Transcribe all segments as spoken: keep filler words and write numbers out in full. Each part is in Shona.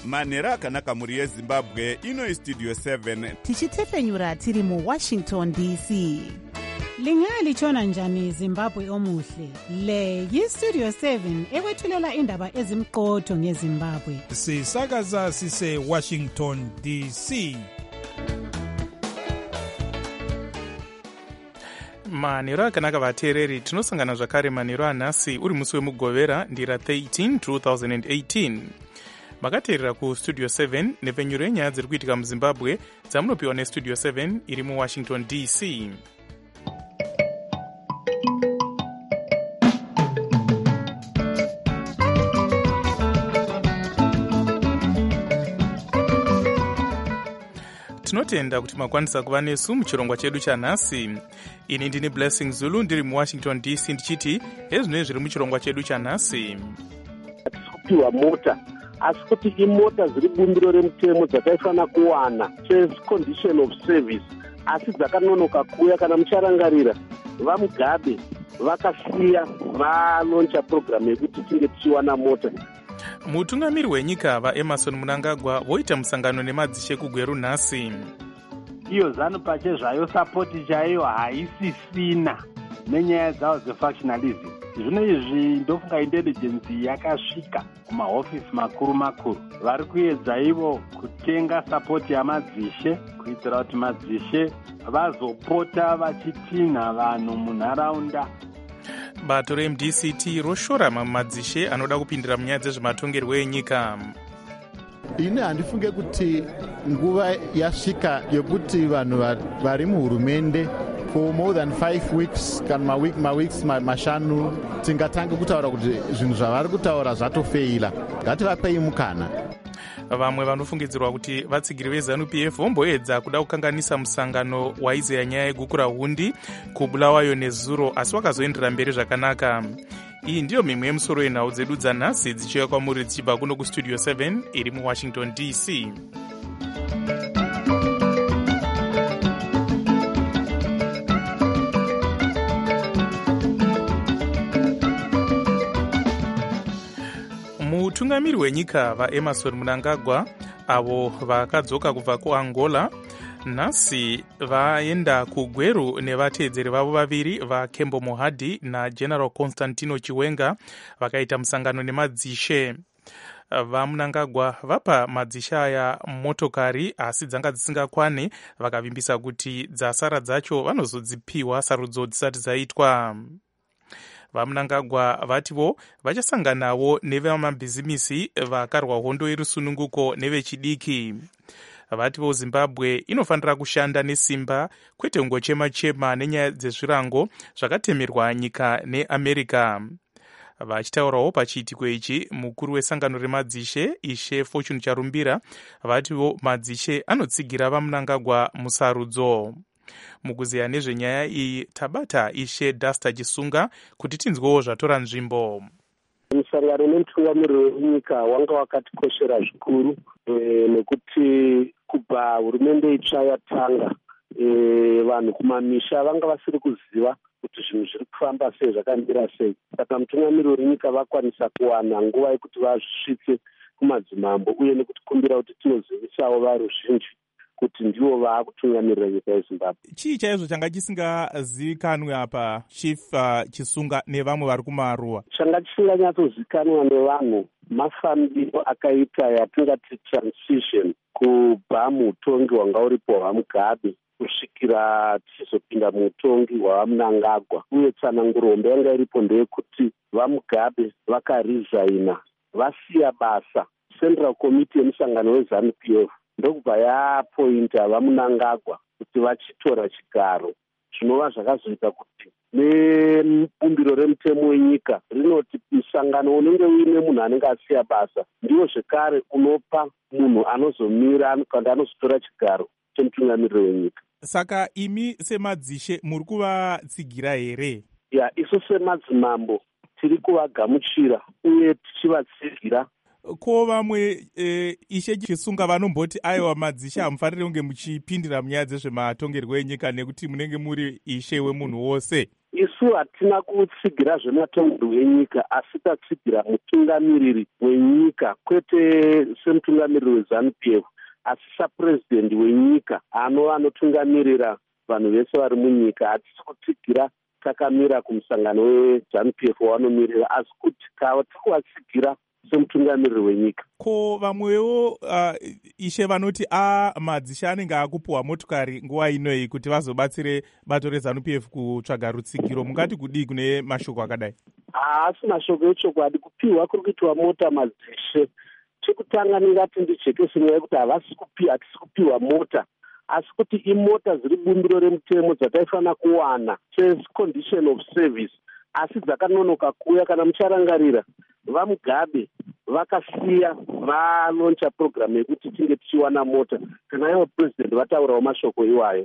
manhero akanaka mhuri yezimbabwe. Ino istudio seven tichitefenyura tiri muwashington D C. Lingalitshona njani Zimbabwe omuhle? Le yistudio seven ekwethulela indaba ezimqotho ngeZimbabwe. Sisakaza sise Washington D C. manhero akanaka vateereri, tinosangana zvakare manhero anhasi uri musi wemugovera ndira thirteen twenty eighteen. makateerera kustudio seven nepfenyuro yenyaya dziri kuitika muzimbabwe dzamunopiwa nestudio seven iri muwashington D C. tinotenda kuti makwanisa kuva nesu muchirongwa chedu chanhasi. Ini ndini Blessing Zulu ndiri muwashington D C ndichiti ezvinoi zviri muchirongwa chedu chanhasi. Hatisi kupiwa mota, asi kuti imota dziri bumbiro remutemo dzataifanira kuwana condition of service, asi dzakanonoka kuuya. Kana mucharangarira, vaMugabe vakasiya valoncha program yekuti tinge tichiwana mota. Mutungamiri wenyika vaEmerson Mnangagwa voita musangano nemadzishe kuGweru nhasi. Iyo zanu pache zvayo sapoti chaiyo haisisina nenyaya dzavo dzefactionalism. Zvino izvi ndofunga intelligence yakasvika kumahofisi makuru makuru. Vari kuedza ivo kutenga sapoti yamadzishe kuitira kuti madzishe vazopota vachitinha vanhu munharaunda. Bato reM D C T roshora madzishe anoda kupindira munyaya dzezvematongerwo enyika. Ini handifunge kuti nguva yasvika yokuti vanhu vari muhurumende for more than five weeks kana maweek maweeks mashanu tingatange kutaura kuti zvinhu zvavari kutaura zvatofeila. Ngativapei mukana. Vamwe vanofungidzirwa kuti vatsigiri veZanu P F vomboedza kuda kukanganisa musangano waizeya nyaya yegukura hundi kubulawayo nezuro, asi wakazoendera mberi zvakanaka. Iyi ndiyo mimwe yemusoro yenhau dzedu dzanhasi dzichiuya kwamuri dzichibva kuno kustudio seven iri muwashington D C. Mutungamiri wenyika vaEmerson Mnangagwa avo vakadzoka kubva kuAngola nhasi vaenda kuGweru nevateedzeri vavo vaviri vaKembo Mohadi naGeneral Constantino Chiwenga vakaita musangano nemadzishe. VaMnangagwa vapa madzishe aya motokari asi dzanga dzisingakwane, vakavimbisa kuti dzasara dzacho vanozodzipiwa sarudzo dzisati dzaitwa. VaMnangagwa vativo vachasanganawo nevamabhizimisi vakarwa hondo yerusununguko nevechidiki. Vativo Zimbabwe inofanira kushanda nesimba, kwete kungochema-chema nenyaya dzezvirango zvakatemerwa nyika neAmerica. Vachitaurawo pachiitiko ichi, mukuru wesangano remadzishe Ishe Fortune Charumbira vativo madzishe anotsigira vaMnangagwa musarudzo. Mukuziya nezvenyaya iyi tabata Ishe Dasta Chisunga kuti tinzwewo zvatora nzvimbo. Musangano nemutungamiri wenyika wanga wakatikoshera zvikuru e, nekuti kubva hurumende itsva yatanga e, vanhu kumamisha vanga vasiri kuziva kuti zvinhu zviri kufamba sei, zvakamira sei. Saka mutungamiri wenyika vakwanisa kuwana nguva yekuti vasvitse kumadzimambo uye nekutikumbira kuti tinozivisawo varuzhinji kuti ndivo vaakutungamirira nyika yeZimbabwe. Chii chaizvo changa chisingazivikanwe apa Chief uh, Chisunga nevamwe vari kumaruwa? Changa chisinganyatsozivikanwa nevanhu mafambiro akaita yatingati transition kubva muutongi hwanga uripo hwaMugabe kusvikira tichizopinda muutongi hwaMnangagwa, uye tsanangurombe yanga iripo ndeyekuti vaMugabe vakarizaina vasiya basa Central Committee yemusangano weZanu P F, ndokubva yapointa vaMnangagwa kuti vachitora chigaro. Zvinova zvakazoita kuti nebumbiro remutemo wenyika rinoti musangano unenge uine munhu anenge asiya basa ndiwo zvekare unopa munhu anozomira kana anozotora chigaro chemutungamiriri wenyika. Saka imi semadzishe muri kuvatsigira here? Ya, isu semadzimambo tiri kuvagamuchira uye tichivatsigira. Ko vamwe e, Ishe Chisunga vanomboti aiwa madzishe hamufaniri kunge muchipindira munyaya dzezvematongerwo enyika nekuti munenge muri ishe wemunhu wose. isu hatina kutsigira zvematongo enyika asi tatsigira mutungamiriri wenyika, kwete semutungamiriri weZANU P F asi sapurezidendi wenyika anova anotungamirira vanhu vese vari munyika. Hatisi kutsigira takamira kumusangano weZANU P F wanomirira, asi kuti tiri kuvatsigira semutungamiriri wenyika. Ko vamwewo uh, ishe vanoti a madzishe anenge akupuhwa motokari nguva inoyi kuti vazobatsire bato reZANU P F kutsvaga rutsigiro, mungati kudii kune mashoko akadai? Haasi mashoko echokwadi. Kupiwa kuri kuitwa mota madzishe, chekutanga ndingati ndijekese nyaya yekuti havasi kupiwa, hatisi kupiwa mota, asi kuti imota dziri bumbiro remutemo dzataifanira kuwana secondition of service, asi dzakanonoka kuuya. Kana mucharangarira, vaMugabe vakasiya valoncha program yekuti tinge tichiwana mota, kana ivo president vataurawo mashoko iwayo.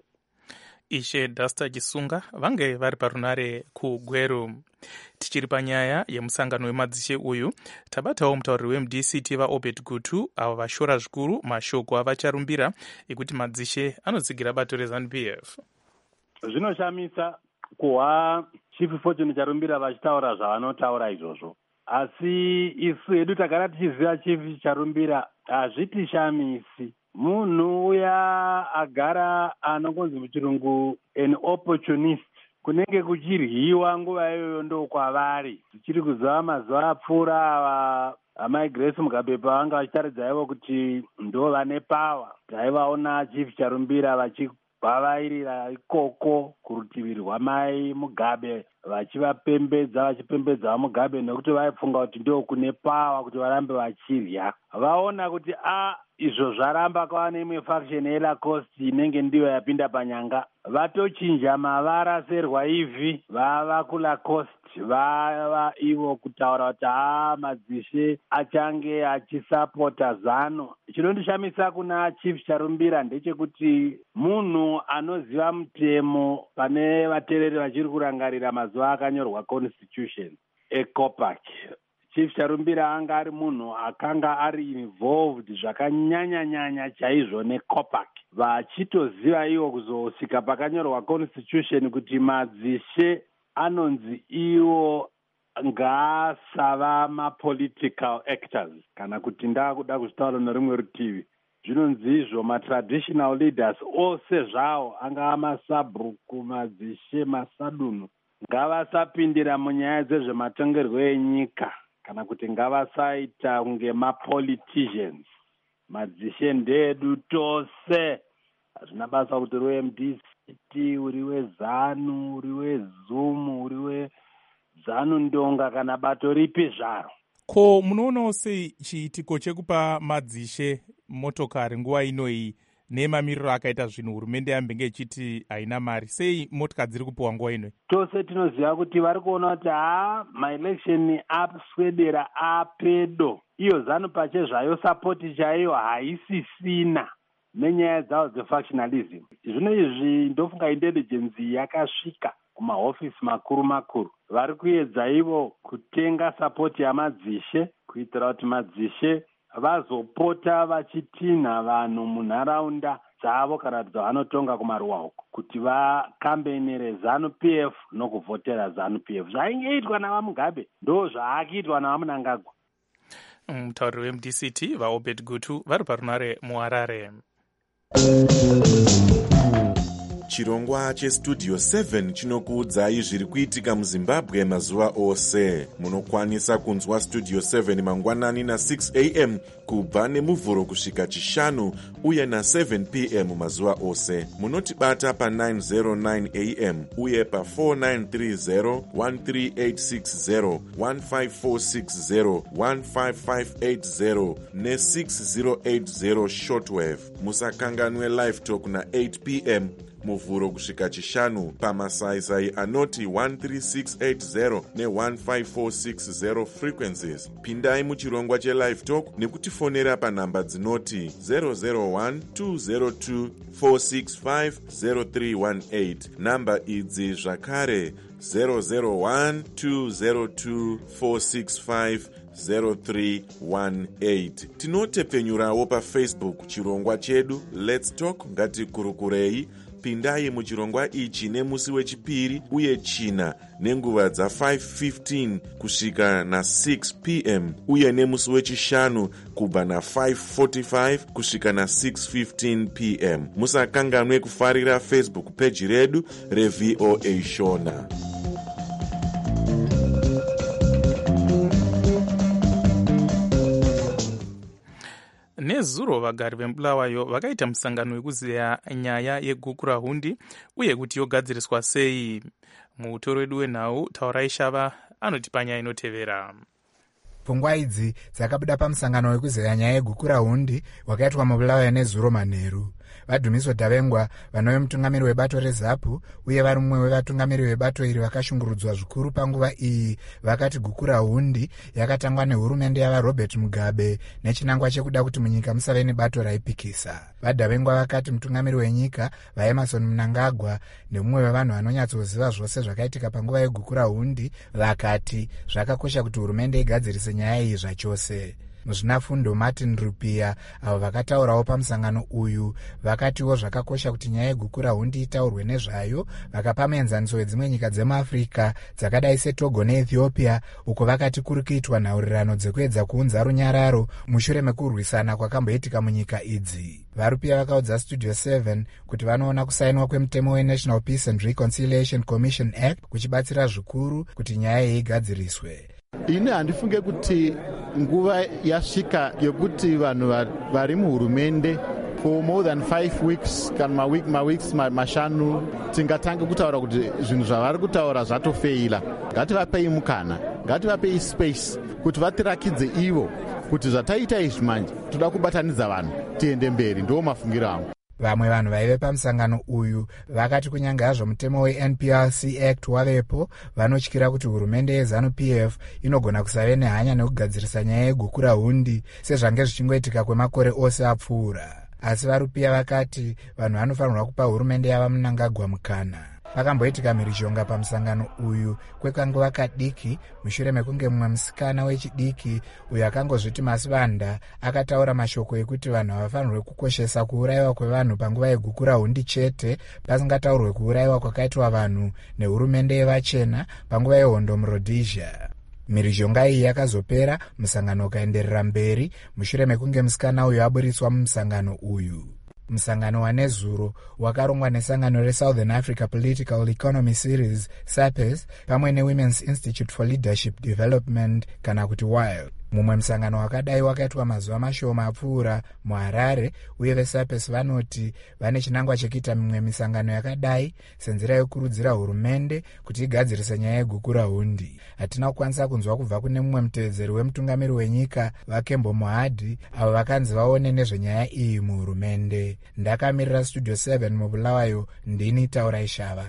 Ishe Dasta Chisunga vange vari parunare kuGweru. Tichiri panyaya yemusangano wemadzishe uyu, tabatawo mutauriri weM D C T vaObed Gutu avo vashora zvikuru mashoko avacharumbira ekuti madzishe anotsigira bato reZANU P F. Zvinoshamisa kuhwa Chief Fortune charumbira vachitaura zvavanotaura izvozvo, asi isu hedu takara tichiziva Chief charumbira hazvitishamisi. Munhu uya agara anongonzi muchirungu an opportunist, kunenge kuchiryiwa nguva iyoyo ndo kwavari. Tichiri kuziva mazuva apfuura ava amai Grace Mugabe pavanga vachitaridza ivo kuti ndo vane pawa, taivaona Chief charumbira vachivhavairira ikoko kurutivi rwamai Mugabe vachivapembedza vachipembedza vaMugabe nekuti vaipfunga kuti ndo kune pawa kuti varambe vachirya. Vaona kuti a izvo zvaramba kwava neimwe faction yeLacoste inenge ndiyo yapinda panyanga, vatochinja mavara serwaivhi vava kuLacoste, vava ivo kutaura kuti haa madzishe achange achisapota ZANU. Chinondishamisa kuna Chief charumbira ndechekuti munhu anoziva mutemo pane vateereri vachiri kurangarira mazuva akanyorwa constitution eCOPAC. Chief charumbira anga ari munhu akanga ari involved zvakanyanya-nyanya chaizvo neCOPAC, vachitoziva iwo kuzosvika pakanyorwa constitution kuti madzishe anonzi iwo ngaasava mapolitical actors, kana kuti ndakuda kuzvitaura nerimwe rutivi zvinonzi izvo matraditional leaders ose zvawo, angava masabhuku, madzishe, masadunu, ngavasapindira munyaya dzezvematongerwo enyika, kana kuti ngavasaita kunge mapoliticians. Madzishe ndedu tose, hazvina basa kuti uri weM D C T, uri weZANU, uri weZUM, uri weZANU Ndonga kana bato ripi zvaro. Ko munoonawo sei chiitiko chekupa madzishe motokari nguva inoyi nemamiriro akaita zvinhu hurumende yambenge ichiti haina mari? Sei motokari dziri kupiwa nguva inoyi? Tose tinoziva kuti vari kuona kuti haa maelection aswedera apedo, iyo ZANU pache zvayo sapoti chaiyo haisisina nenyaya dzavo dzefactionalism. Zvino izvi ndofunga intelligence yakasvika kumahofisi makuru makuru, vari kuedza ivo kutenga sapoti yamadzishe kuitira kuti madzishe vazopota vachitinha vanhu munharaunda dzavo kana kuti dzavanotonga kumaruwa uko kuti vakambenere ZANU P F nokuvhotera ZANU P F. Zvaingeitwa navaMugabe ndo zvaakiitwa navaMnangagwa. Mutauriri weM D C T vaObed Gutu vari parunare muHarare. Chirongwa chestudio seven chinokuudzai zviri kuitika muZimbabwe mazuva ose. Munokwanisa kunzwa studio seven mangwanani na six a m kubva nemuvhuro kusvika chishanu uye na seven p m mazuva ose. Munotibata pa nine oh nine a m uye pa four nine three zero, one three eight six zero, one five four six zero, one five five eight zero ne six zero eight zero shortwave. Musakanganwe live talk na eight p m muvhuro kusvika chishanu pamasaisai anoti one three six eight zero ne one five four six zero frequencies. Pindai muchirongwa chelive talk nekutifonera panhamba dzinoti zero zero one two zero two four six five zero three one eight. Namba idzi zvakare zero zero one two zero two four six five zero three one eight. Tinotepenyurawo paFacebook chirongwa chedu Let's Talk Ngatikurukurei. pindai muchirongwa ichi nemusi wechipiri uye china nenguva dza five fifteen kusvika na-six p m uye nemusi wechishanu kubva na-five forty-five kusvika na-six fifteen p m musakanganwe kufarira Facebook page redu reV O A Shona. nezuro vagari vemubulawayo vakaita musangano wekuziya nyaya yeguku rahundi uye kuti yogadziriswa sei. muutoro wedu wenhau Taurai Shava anoti panyaya inotevera. pfungwa idzi dzakabuda pamusangano wekuziya nyaya yeguku rahundi wakaitwa mubulawayo nezuro manheru. vadhumiswa Davengwa vanove mutungamiri webato reZAPU uye vari mumwe wevatungamiri vebato iri vakashungurudzwa zvikuru panguva iyi vakati guku rahundi yakatangwa nehurumende yavaRobert Mugabe nechinangwa chekuda kuti munyika musave nebato raipikisa. vaDavengwa vakati mutungamiri wenyika vaEmerson Mnangagwa nemumwe wevanhu vanonyatsoziva zvose zvakaitika panguva yeguku rahundi vakati zvakakosha kuti hurumende igadzirise nyaya iyi zvachose. muzvinafundo Martin Rupia avo vakataurawo pamusangano uyu vakatiwo zvakakosha kuti nyaya yeguku rahundi itaurwe nezvayo, vakapa muenzaniso wedzimwe nyika dzemuAfrica dzakadai seTogo neEthiopia uko vakati kuri kuitwa nhaurirano dzekuedza kuunza runyararo mushure mekurwisana kwakamboitika munyika idzi. varupia vakaudza Studio seven kuti vanoona kusainwa kwemutemo weNational Peace and Reconciliation Commission Act kuchibatsira zvikuru kuti nyaya iyi igadziriswe. ini handifunge kuti nguva yasvika yekuti vanhu vari muhurumende for more than five weeks kana maweeks mashanu tingatange kutaura kuti zvinhu zvavari kutaura zvatofeila. ngativapei mukana, ngativapei space kuti vatirakidze ivo kuti zvataita izvi manje toda kubatanidza vanhu tiende mberi. ndo mafungiro angu. vamwe vanhu vaive pamusangano uyu vakati kunyange hazvo mutemo weN P R C Act wavepo, vanotyira kuti hurumende yeZANU-P F inogona kusave nehanya nekugadzirisa nyaya yeguku rahundi sezvange zvichingoitika kwemakore ose apfuura. asi varupia vakati vanhu vanofanirwa kupa hurumende yava Mnangagwa mukana. pakamboitika mhirizhonga pamusangano uyu kwekanguva kadiki mushure mekunge mumwe musikana wechidiki uyo akangozviti Masivanda akataura mashoko ekuti vanhu havafanirwe kukoshesa kuurayiwa kwevanhu panguva yeguku rahundi chete pasingataurwe kuurayiwa kwakaitwa vanhu nehurumende yevachena panguva yehondo muRhodesia. mhirizhonga iyi yakazopera, musangano ukaenderera mberi mushure mekunge musikana uyu aburitswa mumusangano uyu. musangano wanezuro wakarongwa nesangano reSouthern Africa Political Economy Series SAPES pamwe neWomen's Institute for Leadership Development kana kuti W I L D. mumwe musangano wakadai wakaitwa mazuva mashoma apfuura muHarare uye veSAPES vanoti vane chinangwa chekuita mimwe misangano yakadai senzira yokurudzira hurumende kuti igadzirise nyaya yeguku rahundi. hatina kukwanisa kunzwa kubva kune mumwe mutevedzeri wemutungamiri wenyika vaKembo Mohadi avo vakanzi vaone nezvenyaya iyi muhurumende. ndakamirira Studio seven mubulawayo, ndini Taurai Shava.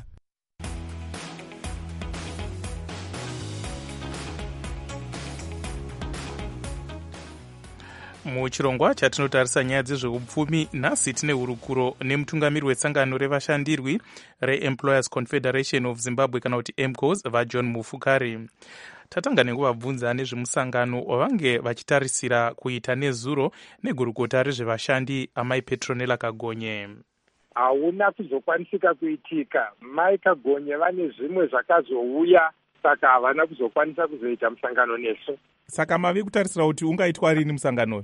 muchirongwa chatinotarisa nyaya dzezveupfumi nhasi tine hurukuro nemutungamiri wetsangano revashandirwi reEmployers Confederation of Zimbabwe kana kuti E M C O S vaJohn Mufukari. tatanga nekuvabvunza nezvemusangano wavange vachitarisira kuita nezuro negurukota rezvevashandi amai Petronella Kagonye. hauna kuzokwanisika kuitika. mai Kagonye vane zvimwe zvakazouya saka havana kuzokwanisa kuzoita musangano nesu. saka mavi kutarisira kuti ungaitwa rini musangano?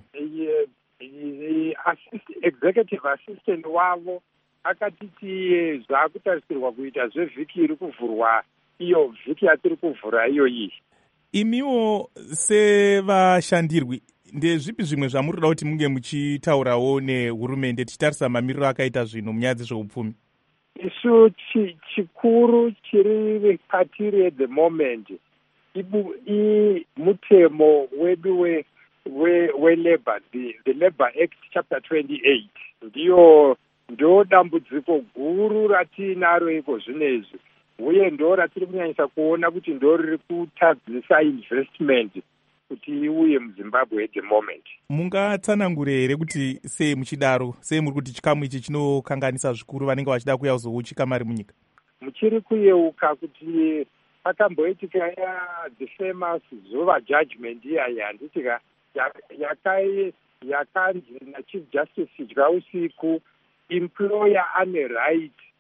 Executive assistant wavo akatiti zvakutarisirwa kuita zvevhiki iri kuvhurwa iyo vhiki yatiri kuvhura iyo iyi. imiwo sevashandirwi ndezvipi zvimwe zvamuri kuda kuti munge muchitaurawo nehurumende tichitarisa mamiriro akaita zvinhu munyaya dzezveupfumi? isu chikuru chiri patiri at the moment ibu i mutemo wedu we we we labor the, the Labor Act chapter twenty-eight ndiyo ndo dambudziko guru ratinaro iko zvinezvi uye ndo ratiri kunyanyisa kuona kuti ndo riri kutadzisa investment kuti iuye muZimbabwe at the moment. mungatsanangure here kuti sei muchidaro, sei muri kuti chikamu ichi chinokanganisa zvikuru vanenge vachida kuuya kuzouchika mari munyika? muchiri kuyeuka kuti pakamboitika ya the famous Zuva judgment iya yanditika yakai yakanzi naChief Justice dya usiku employer ane right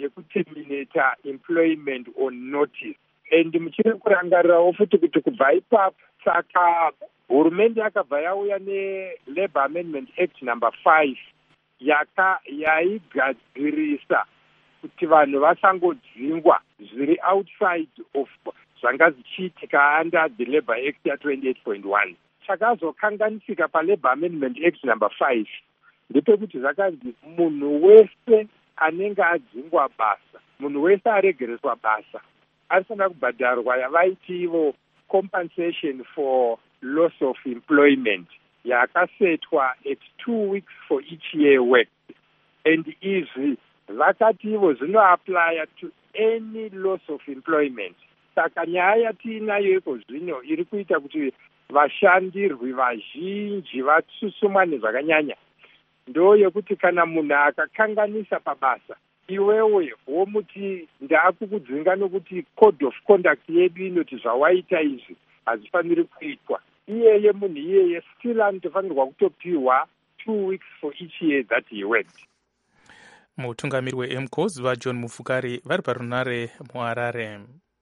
yekuterminata employment on notice. And muchiri kurangarirawo futi kuti kubva ipapo saka hurumende yakabva yauya neLabour Amendment Act number five yaka yaigadzirisa kuti vanhu vasangodzingwa zviri outside of zvanga zvichiitika under the Labour Act ya twenty-eight point one. Chakazokanganisika paLabour Amendment Act number five ndepekuti zvakanzi munhu wese anenge adzingwa basa, munhu wese aregereswa basa anofanira kubhadharwa yavaiti ivo compensation for loss of employment yakasetwa at two weeks for each year worked. And izvi vakati ivo zvinoaplya to any loss of employment. Saka nyaya yatiinayo iko zvino iri kuita kuti vashandirwi vazhinji vasusumwa nezvakanyanya ndo yekuti kana munhu akakanganisa pabasa iwewe womuti ndaakukudzinga nokuti code of conduct yedu inoti zvawaita izvi hazifaniri kuitwa, iyeye munhu iyeye still anotofanirwa kutopiwa two weeks for each year that he worked. Mutungamiri we-M C O S vaJohn Mufukari vari parunare muHarare.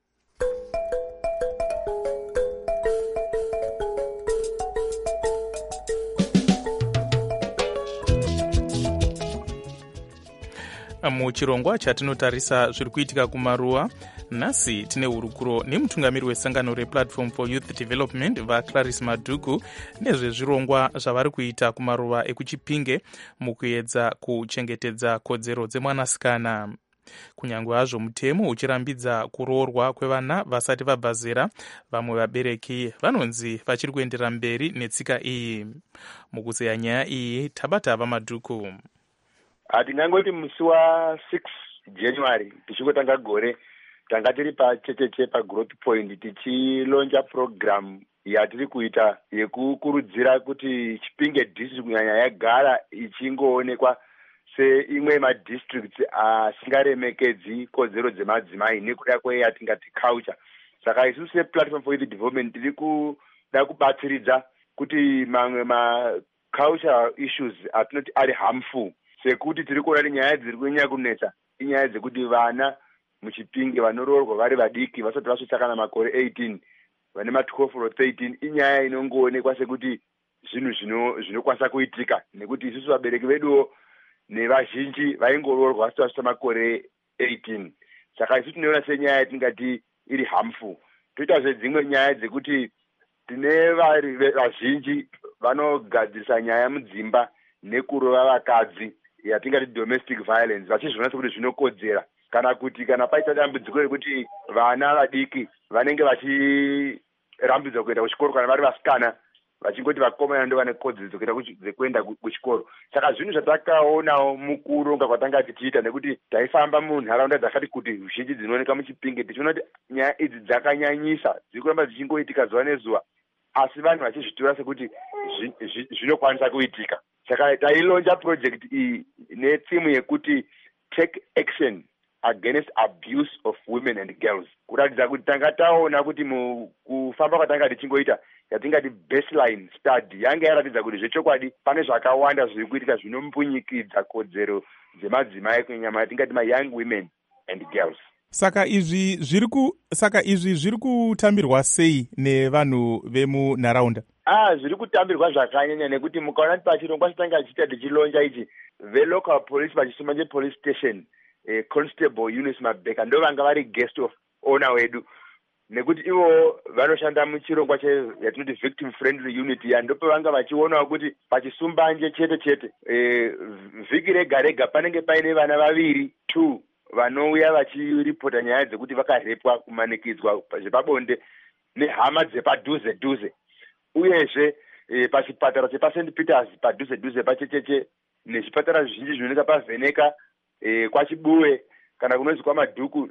Muchirongwa chatinotarisa zviri kuitika kumaruwa, nhasi tine hurukuro nemutungamiri wesangano rePlatform for Youth Development vaClarice Madhuku nezvezvirongwa zvavari kuita kumaruwa ekuChipinge mukuedza kuchengetedza kodzero dzemwanasikana. Kunyange hazvo mutemo uchirambidza kuroorwa kwevana vasati vabva zera, vamwe vabereki vanonzi vachiri kuendera mberi netsika iyi. Mukuzeya nyaya iyi tabata vaMadhuku. Hatingangoti musi wa six January tichingotanga gore tanga tiri pachecheche pagrowth point tichilonja program yatiri kuita yekukurudzira kuti Chipinge district kunyanya yagara ichingoonekwa seimwe madistricts asingaremekedzi kodzero dzemadzimai nekuda kweyatingati culture. Saka isusu sePlatform for Youth Development tiri kuda kubatsiridza kuti mamwe maculture issues atinoti ari harmful sekuti tiri kuona kuti nyaya dziri kunyanya kunetsa inyaya dzekuti vana muChipinge vanoroorwa vari vadiki vasati vasvitsa kana makore eighteen vane ma-twelve or thirteen inyaya inongoonekwa sekuti zvinhu zvinokwanisa kuitika nekuti isusu vabereki veduwo nevazhinji vaingoroorwa vasati vasvitsa makore eighteen. Saka isusu tinoona senyaya yatingati iri harmful. Toitazve dzimwe nyaya dzekuti tine vazhinji vanogadzirisa nyaya mudzimba nekurova vakadzi yatingati domestic violence vachizviona sekuti zvinokodzera kana kuti kana paita dambudziko rekuti vana vadiki vanenge vachirambidzwa kuenda kuchikoro kana vari vasikana vachingoti vakomana ndo vane kodzero dzekuenda kuchikoro. Saka zvinhu zvatakaonawo mukuronga kwatanga tichiita nekuti taifamba munharaunda dzakati kuti zhinji dzinooneka muChipinge tichiona kuti nyaya idzi dzakanyanyisa dziri kuramba dzichingoitika zuva nezuva asi vanhu vachizvitora sekuti zvinokwanisa kuitika. Saka tailonja project iyi nethimu yekuti take action against abuse of women and girls, kuratidza kuti tanga taona kuti mukufamba kwatanga tichingoita yatingati baseline study yange yaratidza kuti zvechokwadi pane zvakawanda zviri kuitika zvinompunyikidza kodzero dzemadzimai kunyanya yatingati ma-young women and girls. Saka izvi zviri ku saka izvi zviri kutambirwa sei nevanhu vemunharaunda? Ah, zviri kutambirwa zvakanyanya nekuti mukaona kuti pachirongwa chitanga chiita tichilonja ichi velocal police vachisuma nepolice station eh, constable Eunice Mabeka ndo vanga vari guest of honor wedu nekuti ivo vanoshanda muchirongwa yatinoti victim friendly unit yandope vanga vachionawo kuti pachisumbanje chete chete eh, vhiki rega rega panenge paine vana vaviri two vanouya vachiripota nyaya dzekuti vakarepwa kumanikidzwa zvepabonde nehama dzepadhuze dhuze uyezve e, pachipatara chepaSt Peters padhuze dhuze pachecheche nezvipatara zvizhinji zvinooneka paVheneka e, kwaChibuwe kana kunonzi kwaMadhuku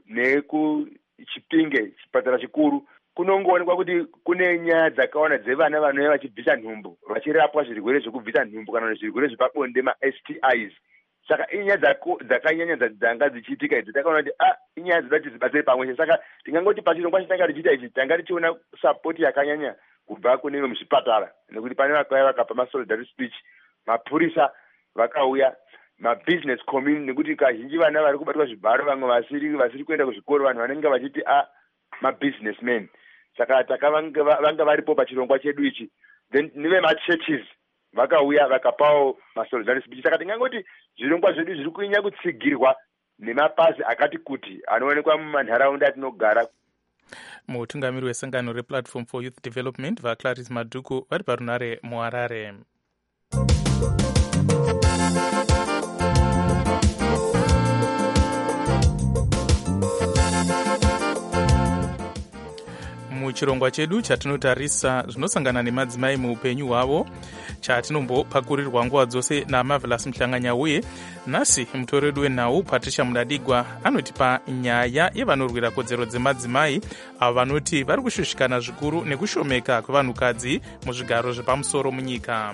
nekuChipinge chipatara chikuru kunongoonekwa kuti kune nyaya dzakawanda dzevana vanouya vachibvisa nhumbu vachirapwa zvirwere zvekubvisa nhumbu kana zvirwere zvepabonde ma-S T Is. Saka inyaya dzakanyanya dzanga dzichiitika idzi takaona kuti ah inyaya dzida tidzibatsire pamwe. Saka tingangoti pachirongwa chitanga tichiita ichi tanga tichiona support yakanyanya kubva kune muzvipatara nekuti pane vakauya vakapa ma-solidarity speech, mapurisa vakauya mabusiness community, nekuti kazhinji vana vari kubatwa zvibharo vamwe vasiri vasiri kuenda kuzvikoro vanhu vanenge vachiti a mabusinessmen. Saka takavanga vanga varipo pachirongwa chedu ichi, then nive machurches vakauya vakapawo masolidarity speech. Saka tingangoti zvirongwa zvedu zviri kuinya kutsigirwa nemapazi akati kuti anoonekwa mumanharaunda atinogara. Mutungamiri wesangano replatform for youth development vaClarice Madhuku vari parunare muHarare. Muchirongwa chedu chatinotarisa zvinosangana nemadzimai muupenyu hwavo, chatinombopakurirwa nguva dzose naMarvelous Muhlanganya. Uye nhasi mutori wedu wenhau Patricia Mudadigwa anotipa nyaya yevanorwira kodzero dzemadzimai avo vanoti vari kushushikana zvikuru nekushomeka kwevanhukadzi muzvigaro zvepamusoro munyika.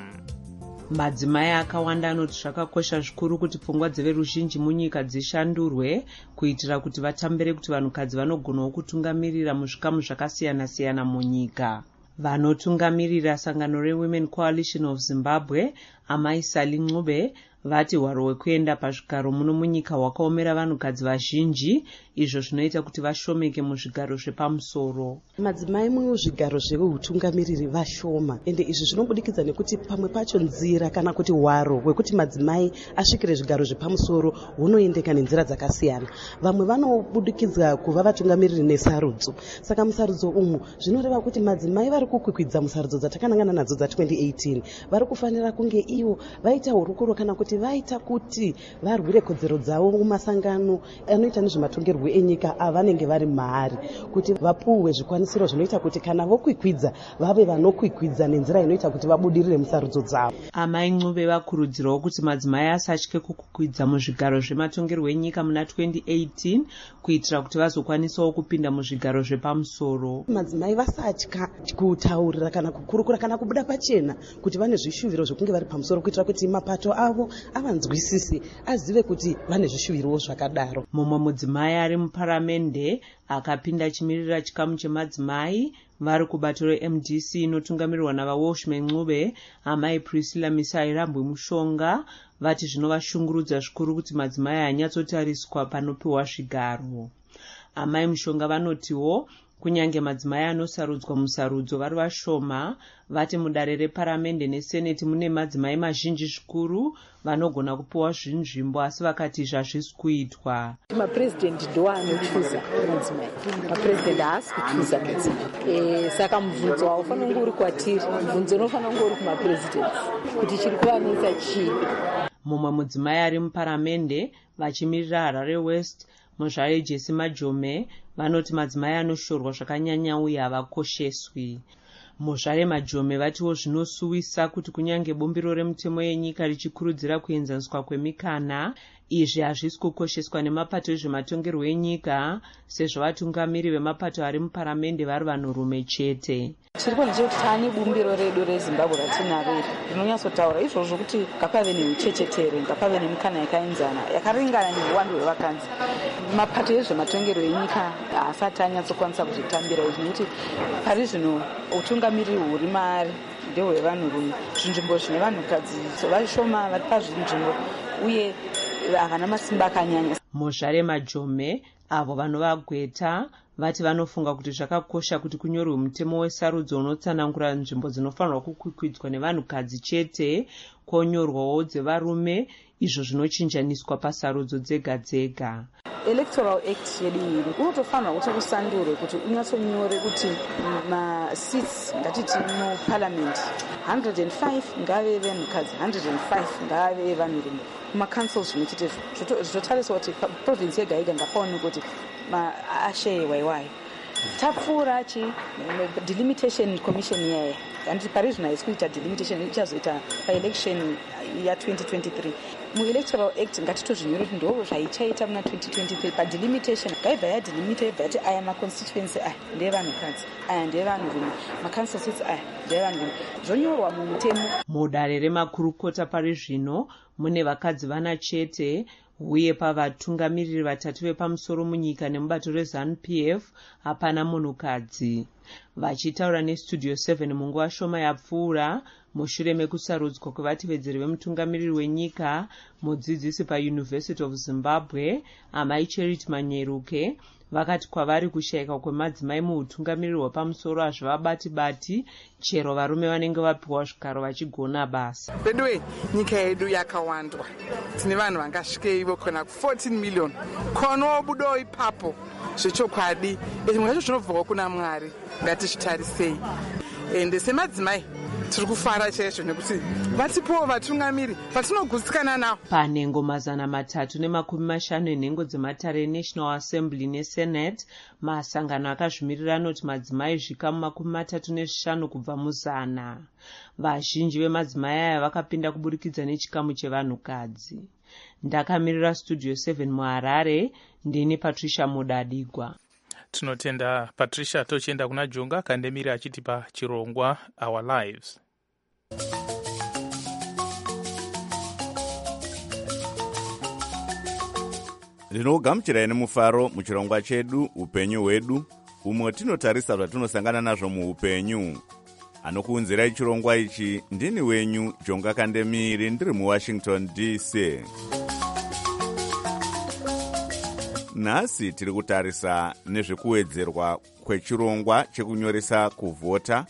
Madzimai akawanda anoti zvakakosha zvikuru kuti pfungwa dzeveruzhinji munyika dzishandurwe kuitira kuti vatambire kuti vanhukadzi vanogonawo kutungamirira muzvikamu zvakasiyana-siyana munyika. Vanotungamirira sangano reWomen Coalition of Zimbabwe, Amai Sally Ncube, vati hwaro hwekuenda pazvigaro muno munyika hwakaomera vanhukadzi vazhinji, izvo zvinoita kuti vashomeke muzvigaro zvepamusoro. Madzimai muzvigaro zveutungamiriri vashoma, ende izvi zvinobudikidza nekuti pamwe pacho nzira kana kuti hwaro hwekuti madzimai asvikire zvigaro zvepamusoro hunoendeka nenzira dzakasiyana. Vamwe vanobudikidza kuva vatungamiriri nesarudzo. Saka musarudzo umu zvinoreva kuti madzimai vari kukwikwidza musarudzo dzatakanangana nadzo dza twenty eighteen vari kufanira kunge ivo vaita hurukuro kana kuti vaita kuti varwire kodzero dzavo mumasangano anoita nezvematongerwo enyika avanenge vari mahari, kuti vapuhwe zvikwanisiro zvinoita kuti kana vokwikwidza vave vanokwikwidza nenzira inoita kuti vabudirire musarudzo dzavo. Amai Ncube vakurudzirawo kuti madzimai asatye kukwikwidza muzvigaro zvematongerwo enyika muna twenty eighteen kuitira kuti vazokwanisawo kupinda muzvigaro zvepamusoro. Madzimai vasatya kutaurira kana kukurukura kana kubuda pachena kuti vane zvishuviro zvokunge vari pamusoro, kuitira kuti mapato avo avanzwisise, azive kuti vane zvishuviro zvakadaro. Mumwe mudzimai ari muparamende akapinda chimirira chikamu chemadzimai vari kubato reM D C inotungamirirwa navaWalshman Ncube, Amai Priscilla Misairambwe Mushonga, vati zvinovashungurudza zvikuru kuti madzimai hanyatsotariswa panopiwa zvigaro. Amai Mushonga vanotiwo kunyange madzimai anosarudzwa musarudzo vari vashoma, vati mudare reparamende neseneti mune madzimai mazhinji zvikuru vanogona kupiwa zvinzvimbo, asi vakati zvazvisi kuitwa. Mapresident ndo anochuza madzimai, mapresident haasi kuchuza madzimai. E, saka mubvunzo haufanira kunge uri kwatiri, mubvunzo unofanira kunge uri kumapresident kuti chiri kuvanetsa chii. Mumwe mudzimai ari muparamende vachimirira Harare West, Muzvare Jesse Majome, vanoti madzimai anoshorwa zvakanyanya uye havakosheswi. Muzvare Majome vatiwo zvinosuwisa kuti kunyange bumbiro remutemo yenyika richikurudzira kuenzaniswa kwemikana, izvi hazvisi kukosheswa nemapato ezvematongerwo enyika, sezvo vatungamiri vemapato ari muparamende vari vanhurume chete. Chiri kunze kuti tani bumbiro redu reZimbabwe ratinaro iri rinonyatsotaura izvozvo kuti ngapave neuchechetere, ngapave nemikana yakaenzana yakaringana neuwandu hwevakadzi. Mapato ezvematongerwo enyika haasati anyatsokwanisa kuzvitambira izvi, nekuti pari zvino utungamiriri huri maari ndehwevanhurume. Zvinzvimbo zvine vanhukadzi vashoma vari pazvinzvimbo uye havana masimba akanyanya. Muzvare Majome avo vanovagweta vati vanofunga kuti zvakakosha kuti kunyorwe mutemo wesarudzo unotsanangura nzvimbo dzinofanirwa kukwikwidzwa nevanhukadzi chete, konyorwawo dzevarume, izvo zvinochinjaniswa pasarudzo dzega dzega. Electoral Act yedu iri unotofanirwa kuti kusandurwe kuti unyatsonyore kuti maseats ngatiti muparliament one hundred and five ngave vanhukadzi, one hundred and five ngave vanhurume. Kuma-councils zvinochite zvotarisa kuti province yega yega ngapaonekwa kuti asheyiwa iwayo. Tapfuura chi delimitation commission yaya, handiti pari zvino haisi kuita delimitation, ichazoita paelection ya twenty twenty-three. Mu-electoral act ngatitozvinyore kuti ndo zvaichaita muna twenty twenty-three. Padelimitation ngaibva yadelimita ibva yati aya maconstituency aya ndeevanhukadzi, aya ndeevanhurume, macouncil seats aya ndeevanhurume, zvonyorwa mumutemo. Mudare remakurukota pari zvino mune vakadzi vana chete, uye pavatungamiriri vatatu vepamusoro munyika nemubato rezanu P F hapana munhukadzi. Vachitaura nestudio seven munguva shoma yapfuura mushure mekusarudzwa kwevatevedzeri vemutungamiriri wenyika, mudzidzisi paUniversity of Zimbabwe amai Charity Manyeruke vakati kwavari kushayika kwemadzimai muutungamiriri hwepamusoro hazvivabati-bati chero varume vanenge vapiwa zvigaro vachigona basa. Bedwe nyika yedu yakawandwa, tine vanhu vangasvikeivo kona fourteen million konobudo ipapo zvechokwadi ezvimwe zvacho zvinobvawo kuna Mwari, ngatizvitarisei. Ende semadzimai tiri kufara chaizvo nekuti vatipowo vatungamiri vatinogutsikana navo. Panhengo mazana matatu nemakumi mashanu enhengo dzematare eNational Assembly neSenate, masangano akazvimirira anoti madzimai zvikamu makumi matatu nezvishanu kubva muzana. Vazhinji vemadzimai aya vakapinda kuburikidza nechikamu chevanhukadzi. Ndakamirira studio seven muHarare, ndini Patricia Mudadigwa. Tinotenda Patricia. Tochienda kuna Jonga Kandemiri achitipa chirongwa Our Lives. Ndinogamuchirai nemufaro muchirongwa chedu upenyu hwedu, umwe tinotarisa zvatinosangana nazvo muupenyu. Anokuunzirai chirongwa ichi ndini wenyu Jonga Kandemiri, ndiri muWashington D C. Nhasi tiri kutarisa nezvekuwedzerwa kwechirongwa chekunyoresa kuvhota,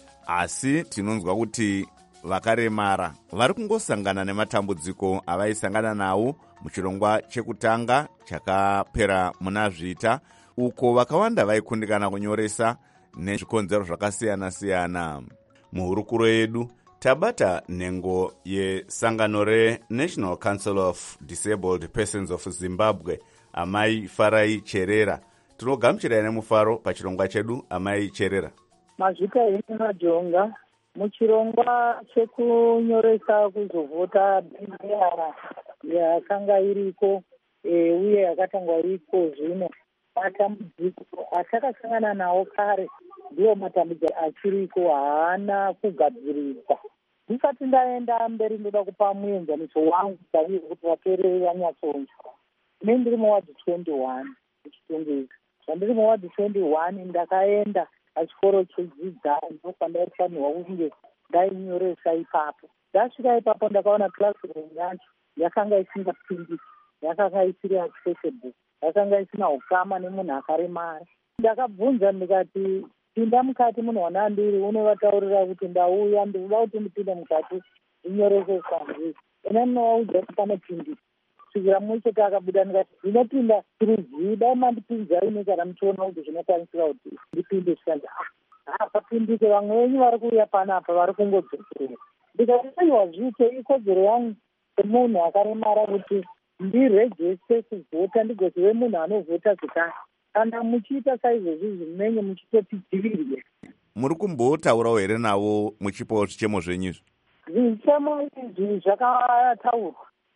asi tinonzwa kuti vakaremara vari kungosangana nematambudziko avaisangana nawo muchirongwa chekutanga chakapera muna zvita, uko vakawanda vaikundikana kunyoresa nezvikonzero zvakasiyana-siyana. Muhurukuro yedu tabata nhengo yesangano reNational Council of Disabled Persons of Zimbabwe, amai Farai Cherera. Tinogamuchirai nemufaro pachirongwa chedu amai Cherera. Mazvika henyu majonga, muchirongwa chekunyoresa kuzovhota bhindera yakanga iriko e, uye yakatangwa iriko zvino, matambudziko atakasangana nawo kare ndiwo matambudziko achiriko, haana kugadziriswa. Ndisati ndaenda mberi ndoda kupa muenzaniso wangu chaiwo kuti vateereri vanyatsonzwa. Ine ndiri muwadhi twenty-one muchitongezi. Zvandiri muwadhi twenty-one ndakaenda pachikoro chedzidzani, ndokwandairifanirwa kunge ndainyoresa ipapo. Ndasvika ipapo ndakaona classroom yacho yakanga isingapindiki, yakanga isiri accessible, yakanga isina ukama nemunhu akaremara. Ndakabvunza ndikati, pinda mukati munhu ndiri, unovataurira kuti ndauya ndikuda kuti ndipinde mukati ndinyorese sandwich. Ena ndinovaudza kuti panopindika. Kusvikira mumwe chete akabuda ndikati, ndinopinda tirizi, dai mandipinzai nekana muchiona kuti zvinokwanisira kuti ndipinde. Tikati hapapindike, vamwe venyu vari kuuya panapa vari kungodzokerera. Ndikati aiwa zvite, ikodzero yangu semunhu akaremara kuti ndirejeste kuvhota ndigozive munhu anovhota zvekare. Kana muchiita saizvozvi zvimenye muchitotidzivirire. Muri kumbotaurawo here navo muchipawo zvichemo zvenyizvo? Zvichemo izvi zvakataurwa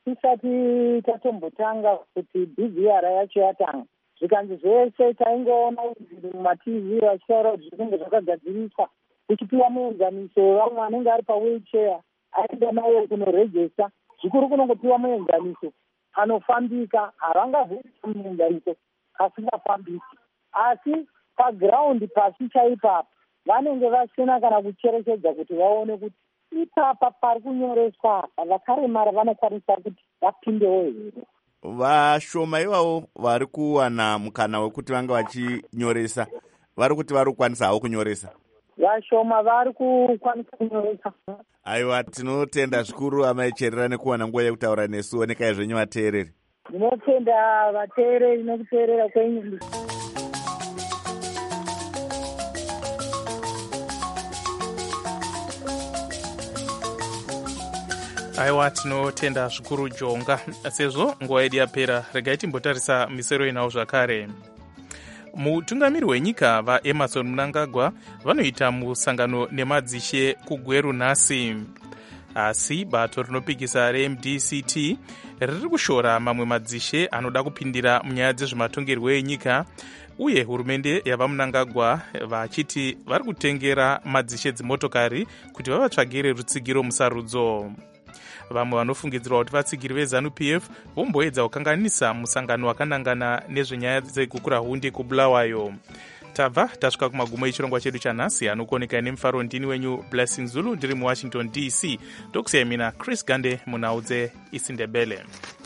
tisati tatombotanga kuti B V R yacho yatanga. Zvikanzi zvese taingoona mumativi vachitaura kuti zvinenge zvakagadziriswa, kuchipiwa muenzaniso vamwe vanenge ari pawheelchair aenda naye kunorejesta. Zvikuru kunongopiwa muenzaniso anofambika, havangazoita muenzaniso asingafambiki. Asi pagiraundi pasi chaipapo vanenge vasina kana kucherechedza kuti vaone kuti ipapa pari kunyoreswa vakaremara vanokwanisa kuti vapindewo here. Vashoma ivavo vari kuwana mukana wekuti vange vachinyoresa, vari kuti vari kukwanisa havo kunyoresa? Vashoma vari kukwanisa kunyoresa. Aiwa, tinotenda zvikuru amai Cherera nekuwana nguva yekutaura nesu. Onekai zvenyu vateereri. Ndinotenda vateereri nekuteerera kwenyu. Aiwa, tinotenda zvikuru Jonga. Sezvo nguva yedu yapera, regai timbotarisa misero inawo zvakare. Mutungamiri wenyika vaEmmerson Mnangagwa vanoita musangano nemadzishe kuGweru nhasi. Asi bato rinopikisa reM D C T riri kushora mamwe madzishe anoda kupindira munyaya dzezvematongerwo enyika, uye hurumende yavaMnangagwa vachiti vari kutengera madzishe dzimotokari kuti vavatsvagire rutsigiro musarudzo. vamwe vanofungidzirwa kuti vatsigiri veZANU P F vomboedza kukanganisa musangano wakanangana nezvenyaya dzekukura hundi kuBulawayo. Tabva tasvika kumagumo echirongwa chedu chanhasi, anokuoneka nemufaro ndini wenyu Blessing Zulu ndiri muWashington D C. Ndokusiyai mina Chris Gande munhau dzeIsindebele.